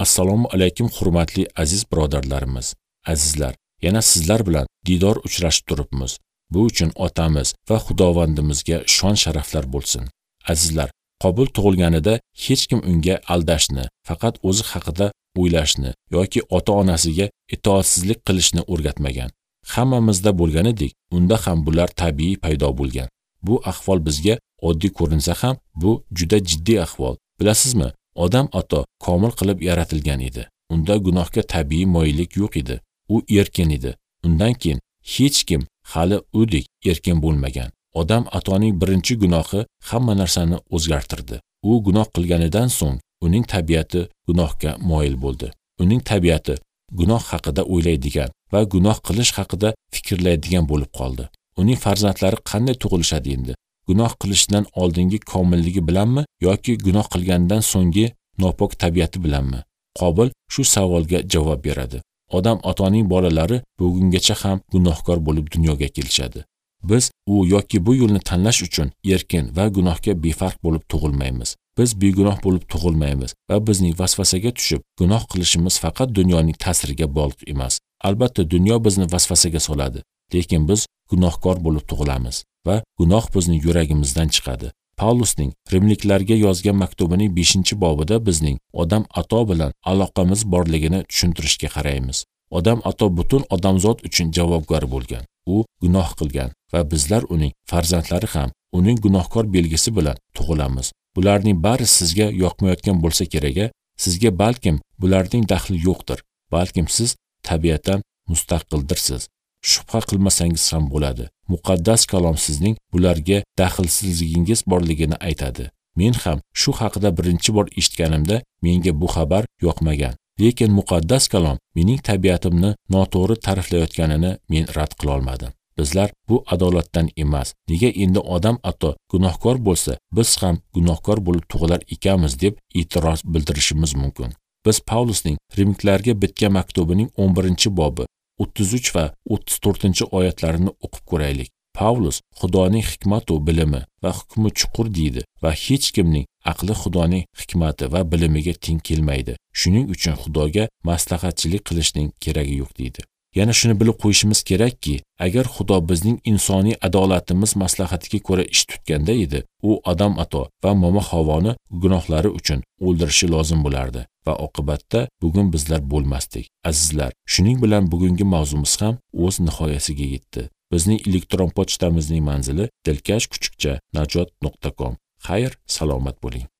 Assalomu alaykum hurmatli aziz birodarlarimiz. Azizlar, yana sizlar bilan diydor uchrashib turibmiz. Bu uchun otamiz va Xudovandimizga shon sharaflar bo'lsin. Azizlar, Qobil tug'ilganida hech kim unga aldashni, faqat o'zi haqida o'ylashni yoki ota-onasiga itoatsizlik qilishni o'rgatmagan. Hammamizda bo'lganidek, unda ham bular tabiiy paydo bo'lgan. Bu ahvol bizga oddiy ko'rinsa ham, bu juda jiddiy ahvol. Bilasizmi? Odam ato komil qilib yaratilgan edi. Unda gunohga tabiiy moyillik yo'q edi. U erkin edi. Undan keyin hech kim hali udek erkin bo'lmagan. Odam atoning birinchi gunohi hamma narsani o'zgartirdi. U gunoh qilganidan so'ng uning tabiati gunohga moyil bo'ldi. Uning tabiati gunoh haqida o'ylaydigan va gunoh qilish haqida fikrlaydigan bo'lib qoldi. Uning farzandlari qanday tug'ilishadi endi? Gunoh qilishdan oldingi komilligi bilanmi yoki gunoh qilgandan so'nggi nopok tabiati bilanmi? Qobil shu savolga javob beradi. Odam atoning bolalari bugungacha ham gunohkor bo'lib dunyoga kelishadi. Biz u yoki bu yo'lni tanlash uchun erkin va gunohga befarq bo'lib tug'ilmaymiz. Biz begunoh bo'lib tug'ilmaymiz va bizning vasvasaga tushib gunoh qilishimiz faqat dunyoning ta'siriga bog'liq emas. Albatta dunyo bizni vasvasaga soladi, lekin biz gunohkor bo'lib tug'ilamiz va gunoh bizning yuragimizdan chiqadi. Pavlusning Rimliklarga yozgan maktubining 5-bobida bizning odam ato bilan aloqamiz borligini tushuntirishga qaraymiz. Odam ato butun odamzod uchun javobgar bo'lgan. U gunoh qilgan va bizlar uning farzandlari ham uning gunohkor belgisi bilan tug'ilamiz. Bularning bari sizga yoqmayotgan bo'lsa kerak, sizga balkim bularning daxli yo'qdir. Balkim siz tabiatan mustaqildirsiz. Shubha qilmasangiz ham bo'ladi. Muqaddas kalom sizning bularga daxlsizligingiz borligini aytadi. Men ham shu haqida birinchi bor eshitganimda menga bu xabar yoqmagan. Lekin muqaddas kalom mening tabiatimni noto'g'ri ta'riflayotganini men rad qila olmadim. Bizlar bu adolatdan emas. Nega endi odam ato gunohkor bo'lsa, biz ham gunohkor bo'lib tug'ilar ekanmiz deb e'tiroz bildirishimiz mumkin. Biz Pavlusning Rimliklarga bitgan maktubining 11-bobi 33 va 34-oyatlarini o'qib ko'raylik. Pavlus Xudoning hikmat va bilimi va hukmi chuqur deydi va hech kimning aqli Xudoning hikmati va bilimiga teng kelmaydi. Shuning uchun Xudoga maslahatchilik qilishning keragi yo'q deydi. Yana shuni bilib qo'yishimiz kerakki, agar Xudo bizning insoniy adolatimiz maslahatiga ko'ra ish tutganda edi, u odam ato va momo Havoni gunohlari uchun o'ldirishi lozim bo'lardi va oqibatda bugun bizlar bo'lmasdik. Azizlar, shuning bilan bugungi mavzumiz ham o'z nihoyasiga yetdi. Bizning elektron pochtamizning manzili dilkash_najot.com. Xayr, salomat bo'ling.